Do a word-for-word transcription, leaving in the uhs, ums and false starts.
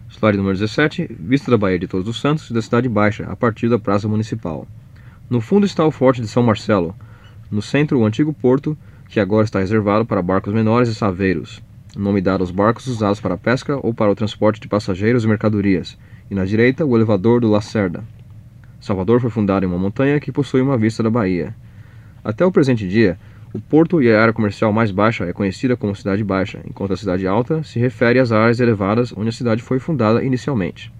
Slide número dezessete, vista da Baía de Todos os Santos e da Cidade Baixa, a partir da Praça Municipal. No fundo está o Forte de São Marcelo. No centro, o antigo porto, que agora está reservado para barcos menores e saveiros, nome dado aos barcos usados para a pesca ou para o transporte de passageiros e mercadorias, e na direita, o elevador do Lacerda. Salvador foi fundado em uma montanha que possui uma vista da baía. Até o presente dia, o porto e a área comercial mais baixa é conhecida como Cidade Baixa, enquanto a Cidade Alta se refere às áreas elevadas onde a cidade foi fundada inicialmente.